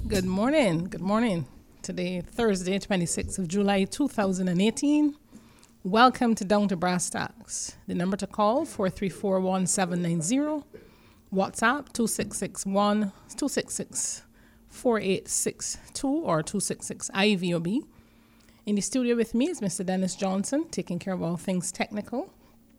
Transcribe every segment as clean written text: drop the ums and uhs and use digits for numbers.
Good morning. Good morning. Today, Thursday, 26th of July, 2018. Welcome to Down to Brass Tacks. The number to call, 434-1790. WhatsApp, 2661-266-4862 or 266-IVOB. In the studio with me is Mr. Dennis Johnson, taking care of all things technical.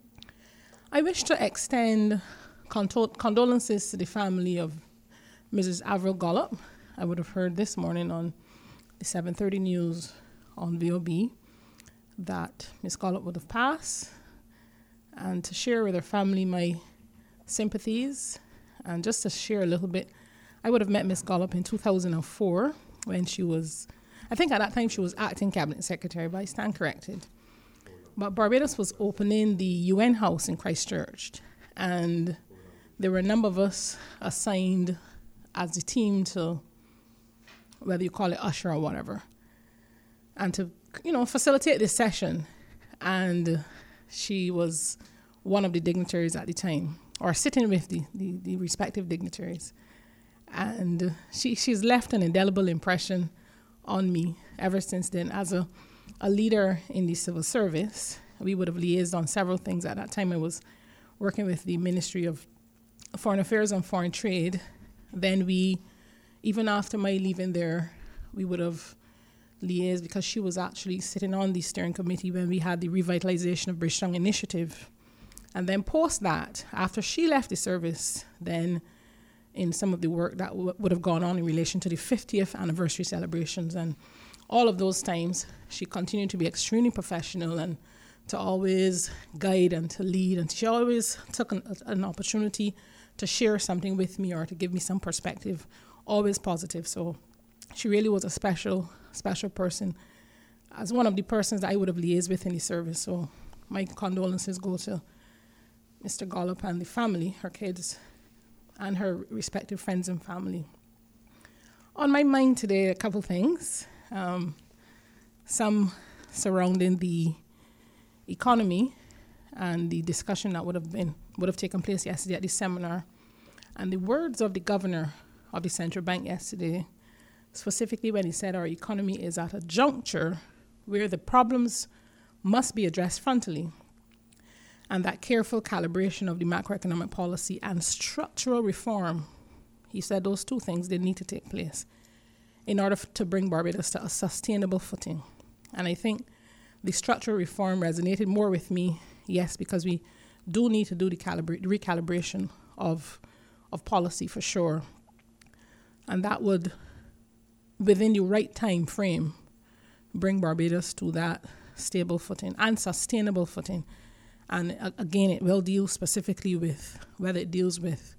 I wish to extend condolences to the family of Mrs. Avril Gollop. I would have heard this morning on the 7:30 news on VOB that Ms. Gollop would have passed, and to share with her family my sympathies, and just to share a little bit. I would have met Ms. Gollop in 2004 when she was, I think at that time she was acting cabinet secretary, but I stand corrected. But Barbados was opening the UN house in Christchurch, and there were a number of us assigned as the team to, whether you call it usher or whatever, and to, facilitate this session. And she was one of the dignitaries at the time, or sitting with the respective dignitaries. And she's left an indelible impression on me ever since then. As a leader in the civil service, we would have liaised on several things. At that time, I was working with the Ministry of Foreign Affairs and Foreign Trade. Then even after my leaving there, we would have liaised because she was actually sitting on the steering committee when we had the revitalization of Bridgetown Initiative. And then post that, after she left the service, then in some of the work that would have gone on in relation to the 50th anniversary celebrations. And all of those times, she continued to be extremely professional and to always guide and to lead. And she always took an opportunity to share something with me or to give me some perspective, always positive. So she really was a special person, as one of the persons that I would have liaised with in the service. So my condolences go to Mr. Gollop and the family, her kids, and her respective friends and family. On my mind today, a couple things. Some surrounding the economy and the discussion that would have taken place yesterday at the seminar. And the words of the governor of the central bank yesterday, specifically when he said our economy is at a juncture where the problems must be addressed frontally, and that careful calibration of the macroeconomic policy and structural reform, he said those two things, they need to take place in order to bring Barbados to a sustainable footing. And I think the structural reform resonated more with me, yes, because we do need to do the recalibration of policy for sure. And that would, within the right time frame, bring Barbados to that stable footing and sustainable footing. And again, it will deal specifically with whether it deals with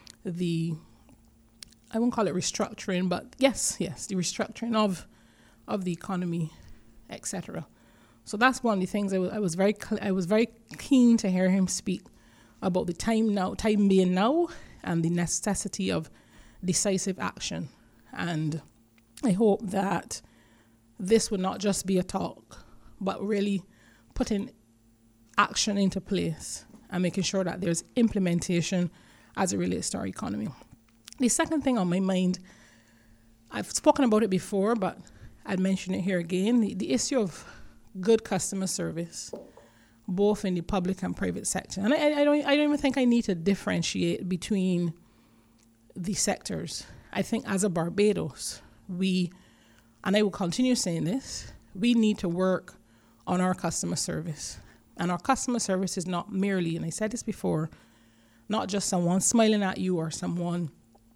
I won't call it restructuring, but yes, the restructuring of the economy, etc. So that's one of the things I was very keen to hear him speak about the time being now, and the necessity of decisive action. And I hope that this would not just be a talk, but really putting action into place and making sure that there's implementation as it relates to our economy. The second thing on my mind, I've spoken about it before, but I'd mention it here again, the issue of good customer service, both in the public and private sector. And I don't even think I need to differentiate between the sectors. I think as a Barbados, and I will continue saying this, we need to work on our customer service. And our customer service is not merely, and I said this before, not just someone smiling at you or someone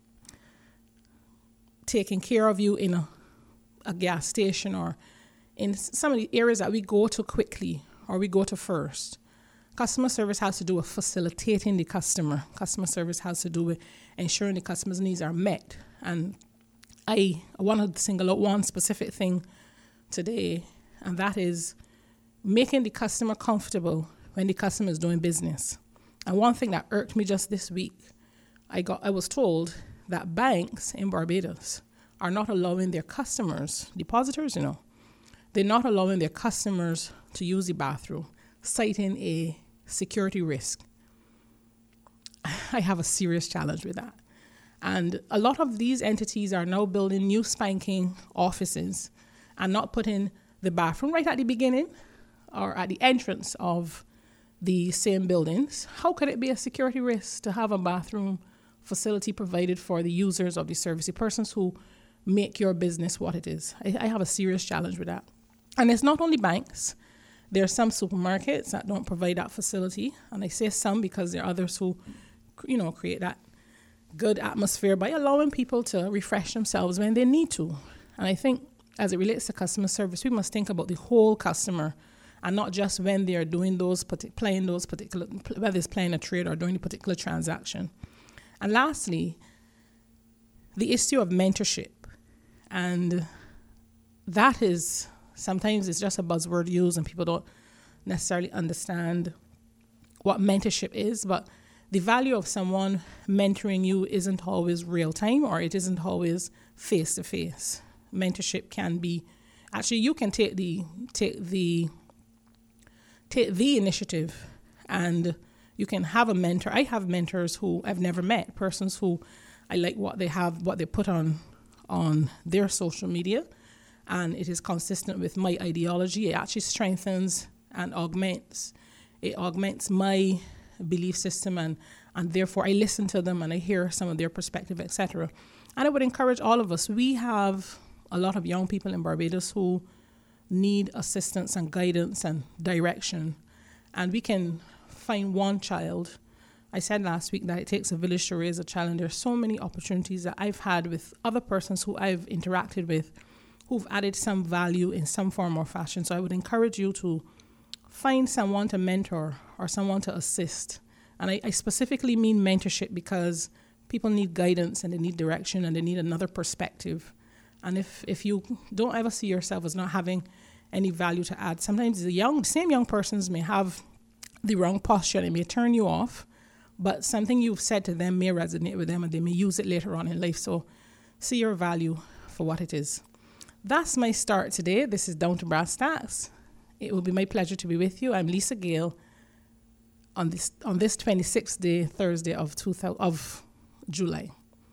taking care of you in a gas station or in some of the areas that we go to quickly or we go to first. Customer service has to do with facilitating the customer. Customer service has to do with ensuring the customer's needs are met. And I want to single out one specific thing today, and that is making the customer comfortable when the customer is doing business. And one thing that irked me just this week, I was told that banks in Barbados are not allowing their customers, depositors, they're not allowing their customers to use the bathroom, citing a security risk. I have a serious challenge with that. And a lot of these entities are now building new spanking offices and not putting the bathroom right at the beginning or at the entrance of the same buildings. How could it be a security risk to have a bathroom facility provided for the users of the service, the persons who make your business what it is? I have a serious challenge with that. And it's not only banks. There are some supermarkets that don't provide that facility. And I say some because there are others who, create that good atmosphere by allowing people to refresh themselves when they need to. And I think as it relates to customer service, we must think about the whole customer and not just when they are doing playing those particular, whether it's playing a trade or doing a particular transaction. And lastly, the issue of mentorship. And that is, sometimes it's just a buzzword used and people don't necessarily understand what mentorship is, but the value of someone mentoring you isn't always real time or it isn't always face to face. Mentorship can be, actually you can take the initiative and you can have a mentor. I have mentors who I've never met, persons who I like what they put on their social media, and it is consistent with my ideology. It actually strengthens and augments my belief system, and therefore I listen to them and I hear some of their perspective, etc. And I would encourage all of us. We have a lot of young people in Barbados who need assistance and guidance and direction, and we can find one child. I said last week that it takes a village to raise a child, and there's so many opportunities that I've had with other persons who I've interacted with who've added some value in some form or fashion. So I would encourage you to find someone to mentor or someone to assist. And I specifically mean mentorship because people need guidance and they need direction and they need another perspective. And if you don't ever see yourself as not having any value to add, sometimes the same young persons may have the wrong posture and it may turn you off, but something you've said to them may resonate with them and they may use it later on in life. So see your value for what it is. That's my start today. This is Down to Brass Tacks. It will be my pleasure to be with you. I'm Lisa Gale on this 26th day, Thursday of July.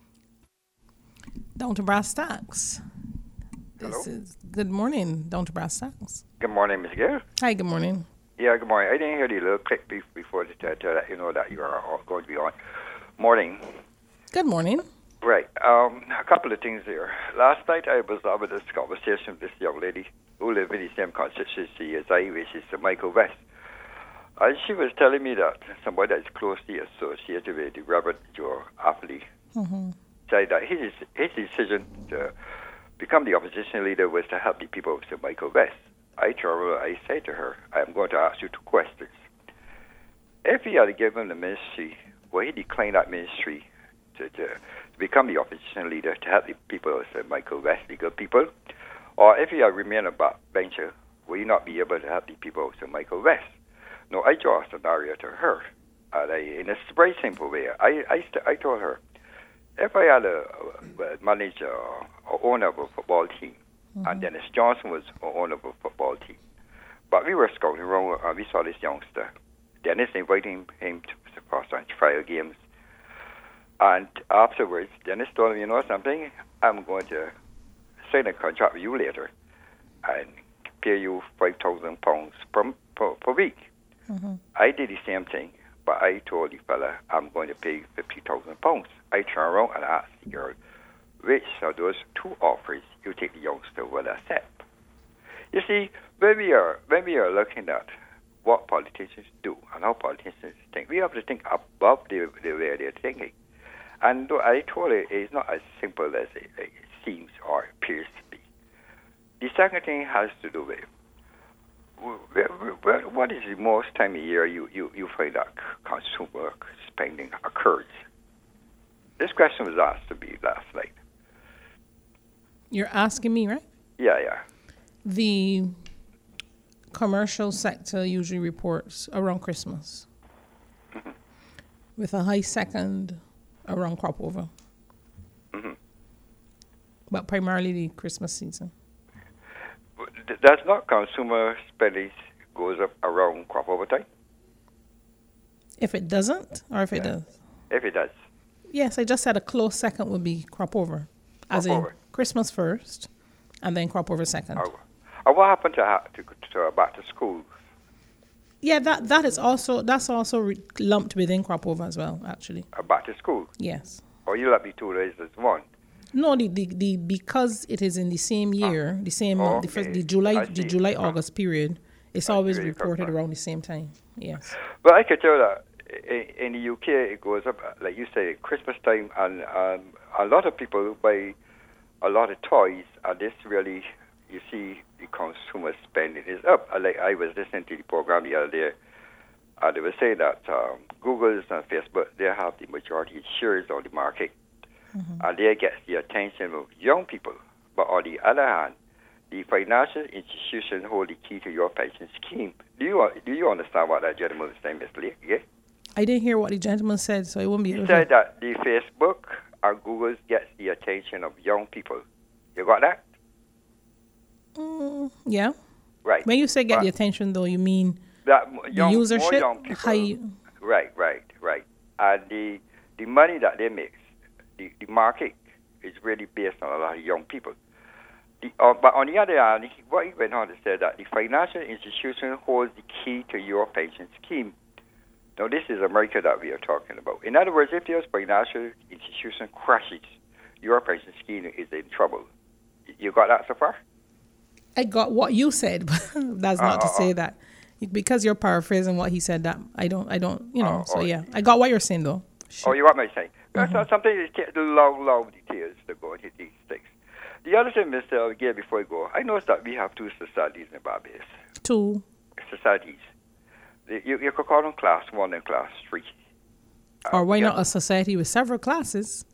Down to Brass Tacks. This is good morning, Down to Brass Tacks. Good morning, Ms. Gale. Hi, good morning. Yeah, good morning. I didn't hear the little click before to let you know that you are going to be on. Morning. Good morning. Right. A couple of things there. Last night I was having this conversation with this young lady who lives in the same constituency as I, which is Michael West. And she was telling me that somebody that's closely associated with the Reverend Joe Affley said that his decision to become the opposition leader was to help the people of St. Michael West. I said to her, I'm going to ask you two questions. If he had given the ministry, well, he declined that ministry to become the opposition leader to help the people of St. Michael West, the good people, or if he had remained a backbencher, will he not be able to help the people of St. Michael West? No, I draw a scenario to her, and in a very simple way. I told her, if I had a manager or owner of a football team, and Dennis Johnson was owner of a football team, but we were scouting around and we saw this youngster. Dennis invited him for some trial games, and afterwards, Dennis told me, you know something, I'm going to sign a contract with you later and pay you £5,000 per week. I did the same thing, but I told the fella, I'm going to pay £50,000. I turned around and asked the girl, which of those two offers you think the youngster will accept? You see, when we are looking at what politicians do and how politicians think, we have to think above the way they're thinking. And I told her it's not as simple as it seems or appears to be. The second thing has to do with what is the most time of year you find that consumer spending occurs? This question was asked to me last night. You're asking me, right? Yeah. The commercial sector usually reports around Christmas, with a high second around crop over. But primarily the Christmas season. Does not consumer spending goes up around crop over time? If it doesn't, or if it does? If it does. Yes, I just said a close second would be crop over. As Crop in over. Christmas first and then crop over second. What happened to back to school? Yeah, that's also lumped within crop over as well, actually. Back to school? Yes. Or you let me 2 days as one? No, the because it is in the same year, the same month, the July August period, it's always reported around the same time. Yes. But I can tell that in the UK it goes up, like you say, Christmas time, and a lot of people buy a lot of toys, and this really, you see, the consumer spending is up. Like I was listening to the program the other day, and they were saying that Google and Facebook, they have the majority shares of the market, and they get the attention of young people. But on the other hand, the financial institution hold the key to your pension scheme. Do you understand what that gentleman was saying, Mr. Lee? Yeah? I didn't hear what the gentleman said, so I won't be able to. He said that the Facebook and Google gets the attention of young people. You got that? Yeah. Right. When you say get the attention, though, you mean that young, usership? More young people. Right. And the money that they make, the market is really based on a lot of young people. But on the other hand, what he went on to say that the financial institution holds the key to your pension scheme. Now, this is America that we are talking about. In other words, if your financial institution crashes, your pension scheme is in trouble. You got that so far? I got what you said, but that's not to say that. Because you're paraphrasing what he said, that I don't, yeah. I got what you're saying, though. Sure. Oh, you got me saying? That's not something that takes the long details to go into these things. The other thing, Mr. Again, before I go, I noticed that we have 2 societies in Barbados. 2 societies. You could call them class 1 and class 3. Or why not a society with several classes?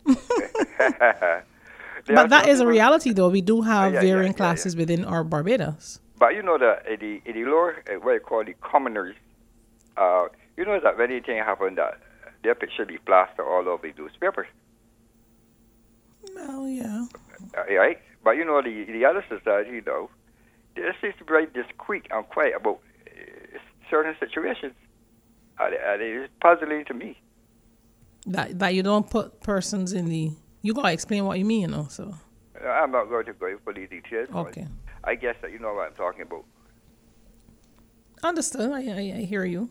But that is a reality, though. We do have varying classes within our Barbados. But you know that in the lower, what you call the commoners, you know that when anything happens, that their picture be plastered all over the newspapers. Well, yeah. Right? But you know, the other society, though, they seems to be very discreet and quiet about certain situations. And it is puzzling to me. That you don't put persons in the... You got to explain what you mean, you know, so... I'm not going to go into the details. Okay. I guess that you know what I'm talking about. Understood. I hear you.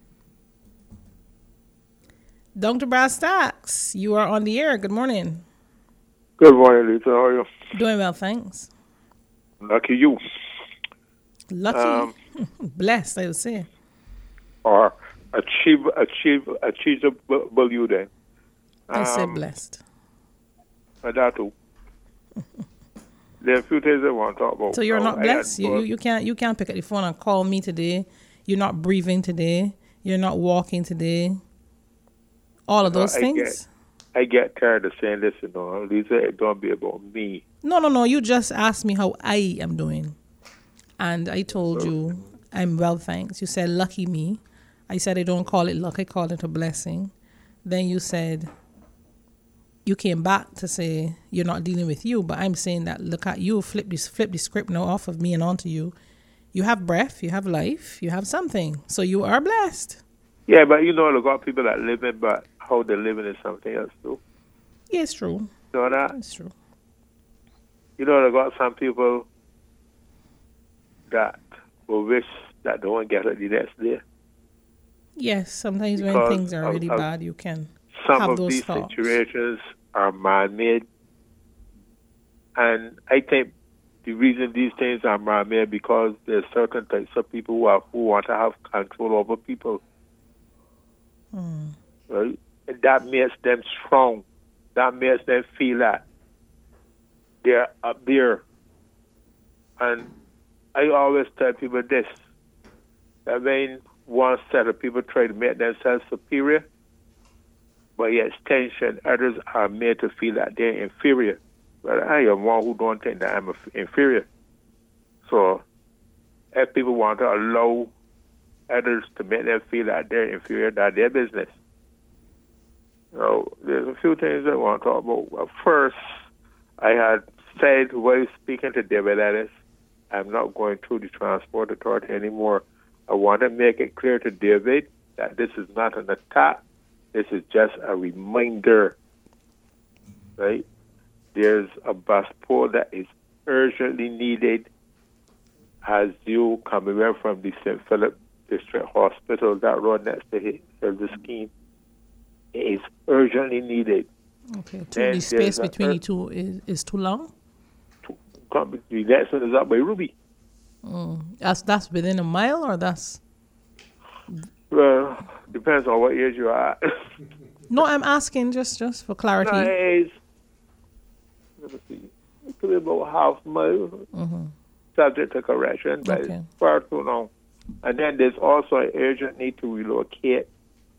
Dr. Brass Stacks, you are on the air. Good morning. Good morning, Lisa. How are you? Doing well, thanks. Lucky you. Lucky? Blessed, I would say. Or achievable you then. I said blessed. That too. There are a few things I want to talk about. So you're not blessed? You can't pick up the phone and call me today. You're not breathing today. You're not walking today. All of those things? I get tired of saying this, you know. Lisa, it don't be about me. No. You just asked me how I am doing. And I told you I'm well, thanks. You said lucky me. I said I don't call it luck. I call it a blessing. Then you said... You came back to say you're not dealing with you, but I'm saying that look at you, flip the script now off of me and onto you. You have breath, you have life, you have something. So you are blessed. Yeah, but you know, a lot of people that live in, but how they're living is something else too. Yeah, it's true. You know that? It's true. You know, I got some people that will wish that they won't get it the next day. Yes, sometimes when things are really bad, you can some have of those these thoughts. Situations are man-made, and I think the reason these things are man-made because there's certain types of people who want to have control over people. Right? And that makes them strong. That makes them feel that they're up there. And I always tell people this, that when one set of people try to make themselves superior, by extension, others are made to feel that they're inferior. But I am one who don't think that I'm inferior. So if people want to allow others to make them feel that they're inferior, that's their business. So there's a few things I want to talk about. Well, first, I had said while speaking to David Ellis, I'm not going through the Transport Authority anymore. I want to make it clear to David that this is not an attack. This is just a reminder right? There's a bus pole that is urgently needed as you come away from the St. Philip District Hospital, that road next to the scheme. It is urgently needed. Okay, the space between the two is too long? The next one is up by Ruby. That's within a mile, or that's... Well, depends on what age you are. No, I'm asking just for clarity. No, it's, let me see. It could be about half a mile. Subject to correction, but it's far too long. And then there's also an urgent need to relocate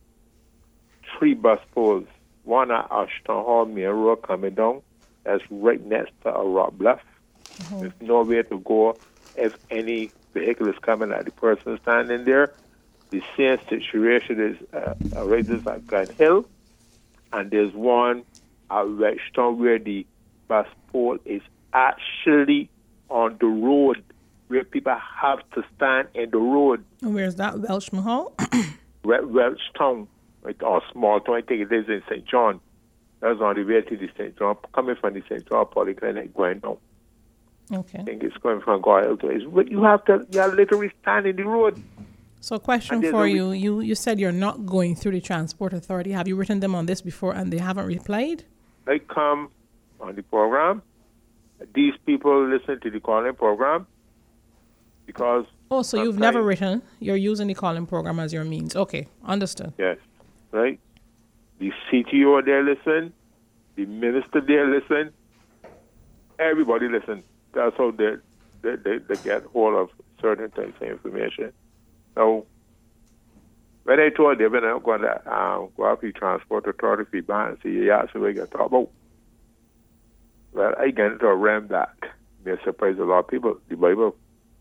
3 bus poles. One at Ashton Hall Main Road coming down. That's right next to a rock bluff. There's nowhere to go if any vehicle is coming at the person standing there. The same situation is already at Glen Hill. And there's one at Whetstone where the bus pole is actually on the road, where people have to stand in the road. And where's that? Welshman Hall? Welshtown, or small town. I think it is in St. John. That's on the way to the St. John, coming from the St. John Polyclinic going down. Okay. I think it's going from Goyle to but you have literally stand in the road. So a question for you. You said you're not going through the Transport Authority. Have you written them on this before and they haven't replied? They come on the program. These people listen to the calling program because... Oh, so you've never written. You're using the calling program as your means. Okay, understood. Yes, right. The CTO there listen. The minister there listen. Everybody listen. That's how they get hold of certain types of information. So, when I told them, when I'm going to go up to Transport Authority feedback and see, yeah, so we can talk about. Well, I get into a realm that may surprise a lot of people, the Bible.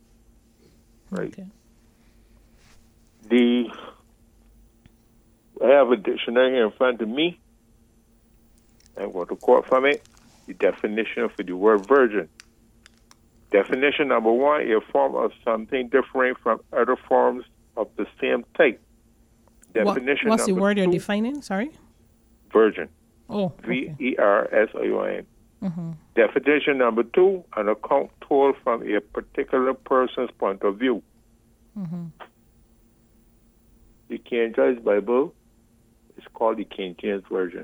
Right? Okay. I have a dictionary here in front of me. I'm going to quote from it the definition for the word virgin. Definition number 1, a form of something differing from other forms of the same type. Definition what's the word 2, you're defining? Sorry? Virgin. Oh, okay. Version. Definition number 2, an account told from a particular person's point of view. The King James Bible is called the King James Version.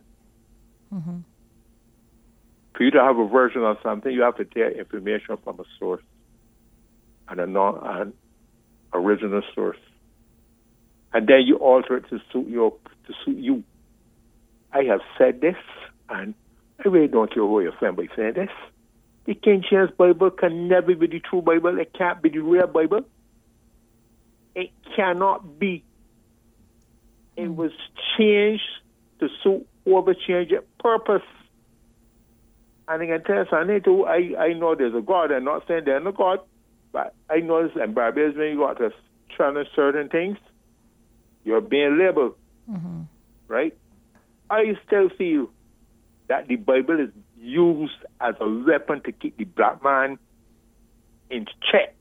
For you to have a version of something, you have to take information from a source and an original source, and then you alter it to suit you. I have said this, and I really don't care who your friend by saying this. The King James Bible can never be the true Bible. It can't be the real Bible. It cannot be. It was changed to suit whoever changed it purpose. And I can tell you something too. I know there's a God. I'm not saying there's no God, but I know this in Barbados when you got to challenge certain things, you're being labeled, right? I still feel that the Bible is used as a weapon to keep the black man in check.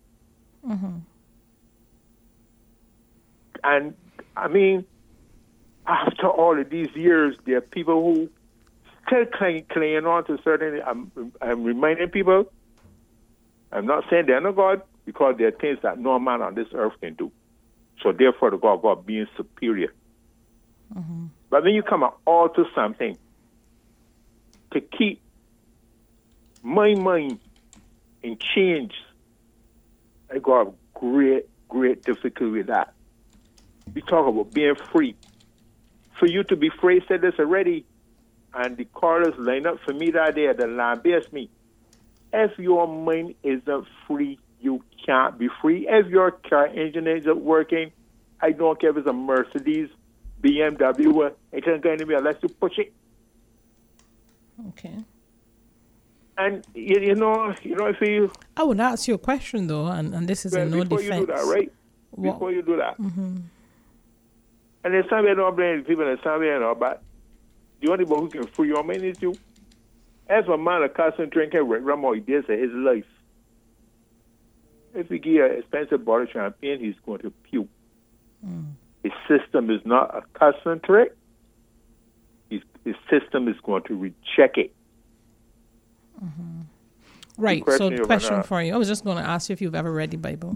And, I mean, after all of these years, there are people who still clinging on to certain... I'm reminding people, I'm not saying they're not God, because there are things that no man on this earth can do. So therefore, the God being superior. But when you come and alter something to keep my mind in change, I got a great difficulty with that. We talk about being free. For you to be free, I said this already, and the chorus line up for me that day, the lambast me. If your mind isn't free, you can't be free. If your car engine isn't working, I don't care if it's a Mercedes, BMW, it ain't going to be unless you push it. Okay. And, you know, if you... I would ask you a question, though, and this is in no defense. Before you do that, right? Before you do that. And there's somebody I don't blame people, and somebody I know, but the only one who can free your mind is you. As a man accustomed to drinking red rum or his life, if you give an expensive bottle of champagne, he's going to puke. His system is not accustomed to it. the system is going to reject it. Right. So the question for you, I was just going to ask you if you've ever read the Bible.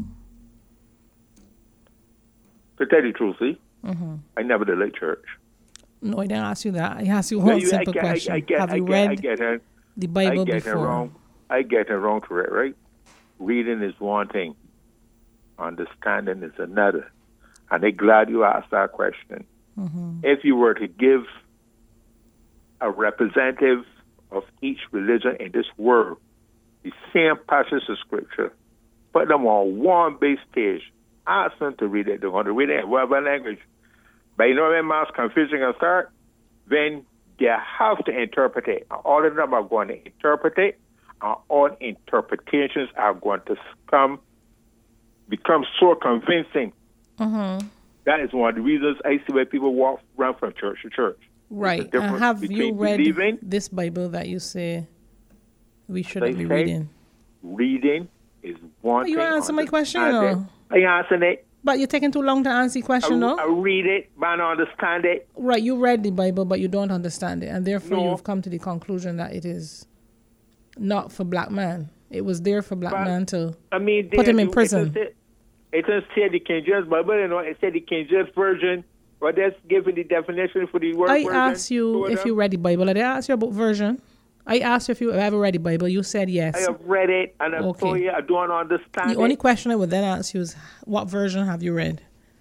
To tell you the truth, see, I never did like church. No, I didn't ask you that. I asked you one simple question. Have you read the Bible before? I get it wrong to it, right? Reading is one thing. Understanding is another. And I'm glad you asked that question. If you were to give a representative of each religion in this world the same passage of scripture, put them on one big stage, ask them to read it. They're going to read it in whatever language. But you know when mass confusion can start? Then they have to interpret it. All of them are going to interpret it. Our own interpretations are going to become so convincing. That is one of the reasons I see where people run from church to church. Right. Have you read this Bible that you say we shouldn't be reading? Reading is one thing. You answer my question, or? I answered it. But you're taking too long to answer the question, no? I read it, but I don't understand it. Right. You read the Bible, but you don't understand it. And therefore, you've come to the conclusion that it is not for black man. It was there for black man to put him in prison. It doesn't say the King James Bible, it said the King James Version, but that's giving the definition for the word version. I asked you if you read the Bible. I didn't ask you about version. I asked you if you ever read the Bible. You said yes. I have read it, and I told you I don't understand it. The only question I would then ask you is, what version have you read?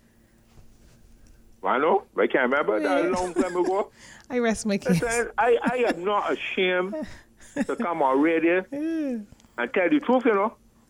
I know. I can't remember. That a long time ago. I rest my case. I am not ashamed to come on radio and tell the truth, you know.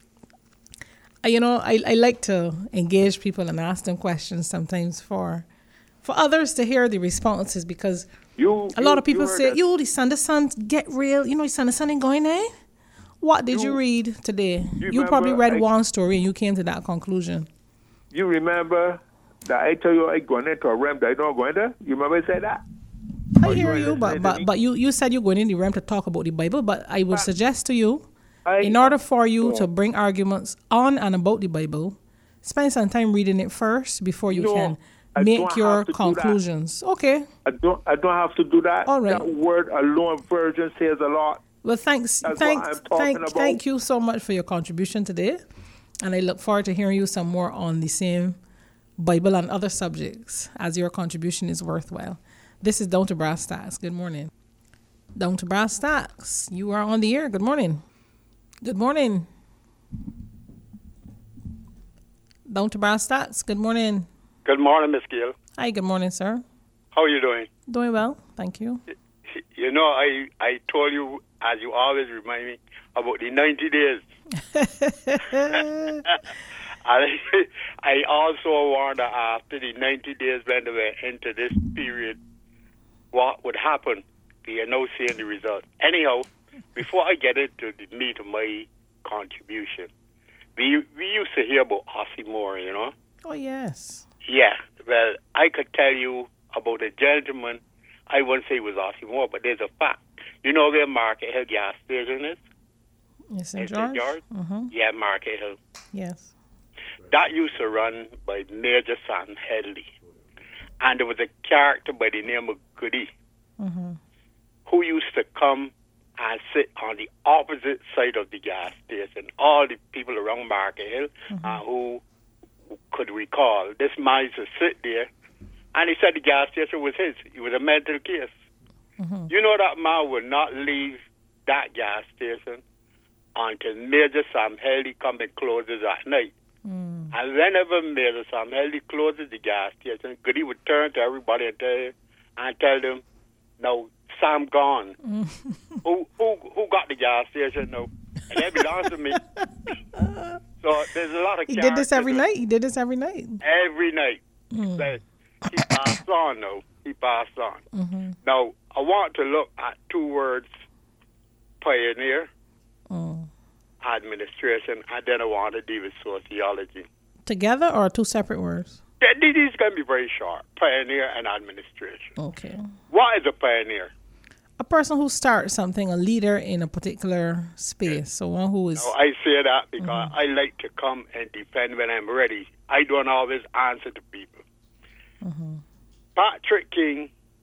I like to engage people and ask them questions sometimes for others to hear the responses, because a lot of people say, the sun get real. The sun ain't going there. What did you read today? You probably read one story and you came to that conclusion. You remember that I tell you I going into a realm that I don't go in there? You remember I said that? I hear you, but you said you're going in the realm to talk about the Bible, but I would suggest to you, in order for you to bring arguments on and about the Bible, spend some time reading it first before you can make your conclusions. Okay. I don't have to do that. All right. That word alone, version, says a lot. Well, thank you so much for your contribution today, and I look forward to hearing you some more on the same Bible and other subjects, as your contribution is worthwhile. This is Down to Brass Tacks. Good morning. Down to Brass Tacks. You are on the air. Good morning. Good morning. Down to Brass Tacks. Good morning. Good morning, Miss Gill. Hi, good morning, sir. How are you doing? Doing well, thank you. I told you, as you always remind me, about the 90 days. I also warned that after the 90 days, when they were into this period, what would happen. We are now seeing the results. Anyhow, before I get into the meat of my contribution, we used to hear about Ossie Moore, you know? Oh, yes. Yeah. Well, I could tell you about a gentleman. I wouldn't say it was Ossie Moore, but there's a fact. You know where Market Hill gas station is? Yes, in St. George? Mm-hmm. Yeah, Market Hill. Yes. That used to run by Major Sam Headley. And there was a character by the name of Goody, who used to come and sit on the opposite side of the gas station. All the people around Market Hill who could recall, this man used to sit there, and he said the gas station was his. It was a mental case. You know that man would not leave that gas station until Major Sam Headley come and closes at night. And whenever Major Sam Headley closes the gas station, Goody would turn to everybody and tell them, "No, Sam gone. Who got the gas station now? And that belongs to me." So there's a lot of. He did this every night. Every night. But he passed on though. He passed on. Now I want to look at two words: pioneer, administration, and then I want to deal with sociology. Together or two separate words? These can be very short. Pioneer and administration. Okay. What is a pioneer? A person who starts something, a leader in a particular space. So one who is... No, I say that because I like to come and defend when I'm ready. I don't always answer to people. Patrick King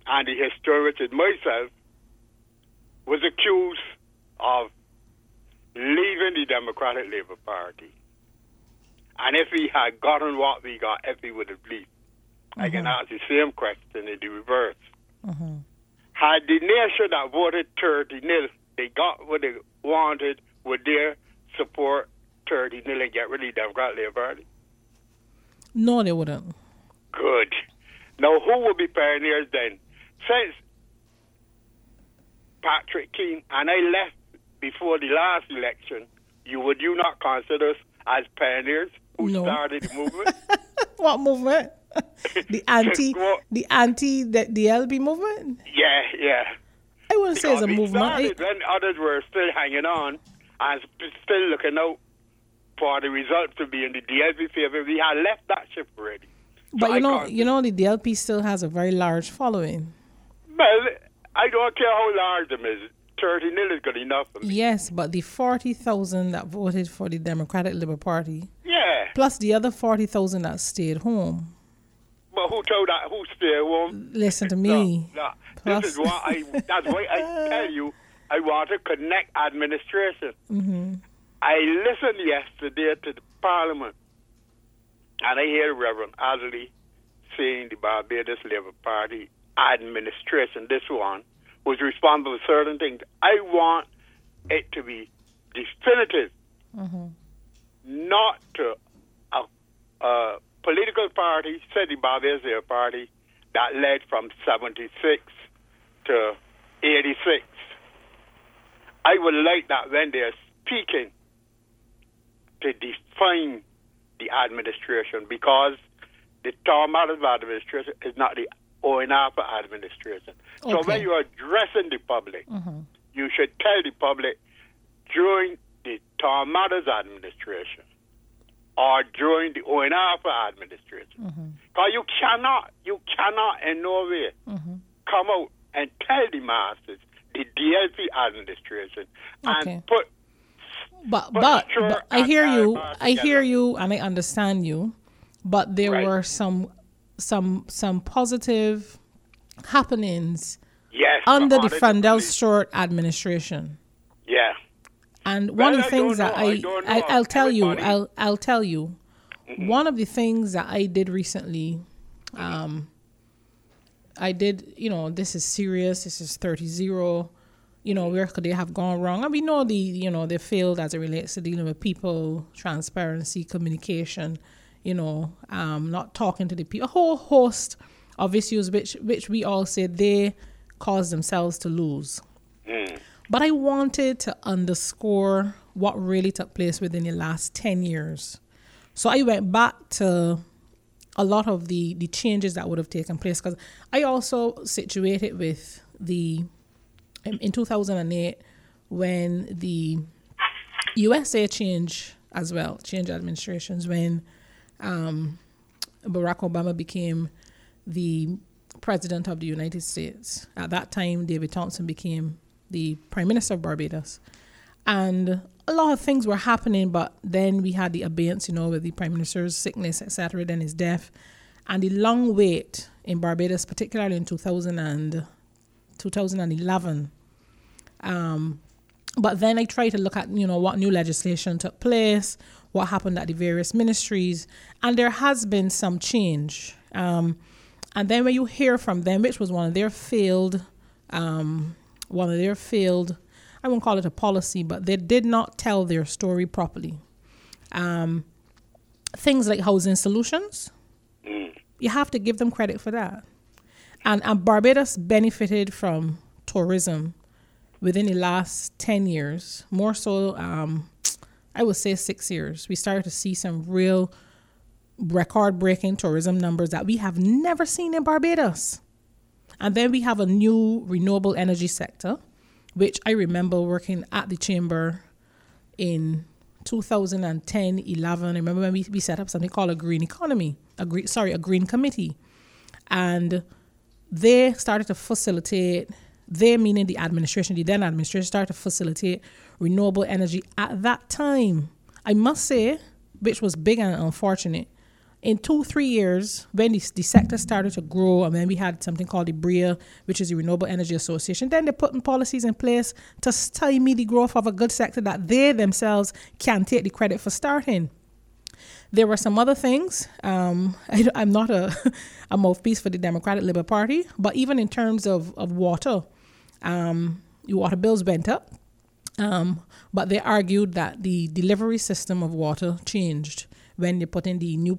and the historian, which is myself, was accused of leaving the Democratic Labour Party. And if he had gotten what we got, if he would have left, I can ask the same question in the reverse. Had the nation that voted 30-0, they got what they wanted, would they support 30-0 and get rid of the Democratic Labour Party? No, they wouldn't. Good. Now, who will be pioneers then? Since Patrick King and I left before the last election, would you not consider us as pioneers who started the movement? What movement? the LB movement? Yeah. I wouldn't say it's a movement. When others were still hanging on and still looking out for the result to be in the DLP favor, we had left that ship already. But you know, the DLP still has a very large following. Well, I don't care how large them is. 30-0 is good enough for me. Yes, but the 40,000 that voted for the Democratic Labour Party, plus the other 40,000 that stayed home. But who told that? Who stayed home? Listen to me. No. This is why that's why I tell you I want to connect administration. I listened yesterday to the Parliament, and I hear Reverend Adderley saying the Barbados Labour Party administration, this one, was responsible for certain things. I want it to be definitive, not to a political party, say the Barbados Labour Party, that led from 76 to 86. I would like that when they're speaking to define the administration, because the Tom Adams administration is not the ONAPA administration. Okay. So when you're addressing the public, you should tell the public during the Tom Adams administration or during the ONAPA administration. Because you cannot in no way come out and tell the masses the DLP administration and put But I hear you, and I understand you. But there were some positive happenings under the Frandell Stewart administration. Yeah. And one of the things that I'll tell you. One of the things that I did recently, I did, this is serious. This is 30-0. Where could they have gone wrong? And we know they failed as it relates to dealing with people, transparency, communication, not talking to the people, a whole host of issues which we all said they caused themselves to lose. But I wanted to underscore what really took place within the last 10 years. So I went back to a lot of the changes that would have taken place, because I also situated with in 2008, when the USA changed administrations, when Barack Obama became the president of the United States. At that time, David Thompson became the Prime Minister of Barbados. And a lot of things were happening, but then we had the abeyance, with the Prime Minister's sickness, etc., then his death, and the long wait in Barbados, particularly in 2011. But then I tried to look at, what new legislation took place, what happened at the various ministries, and there has been some change. And then when you hear from them, which was one of their failed, I won't call it a policy, but they did not tell their story properly. Things like housing solutions, you have to give them credit for that. And Barbados benefited from tourism within the last 10 years, more so, I would say 6 years. We started to see some real record-breaking tourism numbers that we have never seen in Barbados. And then we have a new renewable energy sector, which I remember working at the chamber in 2010, 11. I remember when we set up something called a green economy, a green committee. And they started to facilitate, they meaning the then administration started to facilitate renewable energy at that time. I must say, which was big and unfortunate, in 2-3 years, when the sector started to grow, and then we had something called the BREA, which is the Renewable Energy Association, then they're putting policies in place to stymie the growth of a good sector that they themselves can take the credit for starting. There were some other things. I'm not a mouthpiece for the Democratic Labour Party, but even in terms of water, the water bills went up. But they argued that the delivery system of water changed when they put in the new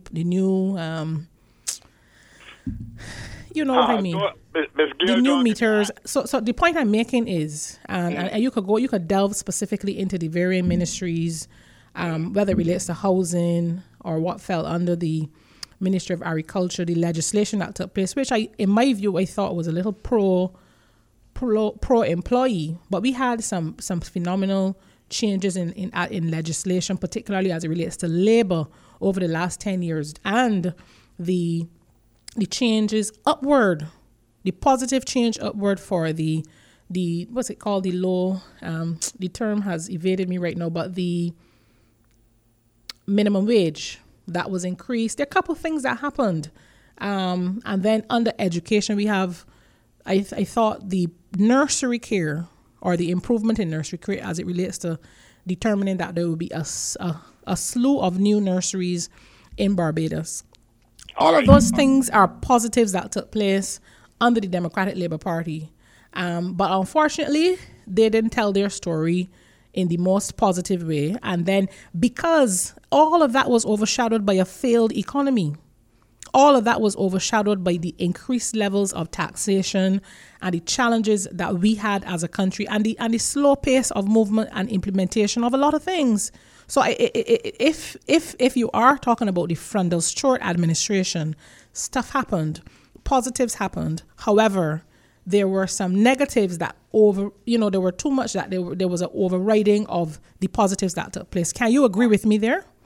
you know what I mean? The new meters. So the point I'm making is, and you could delve specifically into the varying ministries, whether it relates to housing or what fell under the Ministry of Agriculture, the legislation that took place, which in my view, I thought was a little pro-employee, but we had some phenomenal changes in legislation, particularly as it relates to labor over the last 10 years, and the changes upward, the positive change upward for the what's it called, the low, the term has evaded me right now, but the minimum wage that was increased. There are a couple of things that happened, and then under education we have, I thought the nursery care, or the improvement in nursery care as it relates to determining that there will be a slew of new nurseries in Barbados. All of those things are positives that took place under the Democratic Labour Party. But unfortunately, they didn't tell their story in the most positive way. And then because all of that was overshadowed by a failed economy, all of that was overshadowed by the increased levels of taxation and the challenges that we had as a country, and the slow pace of movement and implementation of a lot of things. So if you are talking about the Frundle Stewart administration, stuff happened, positives happened. However, there were some negatives that there were too much, that there was an overriding of the positives that took place. Can you agree with me there?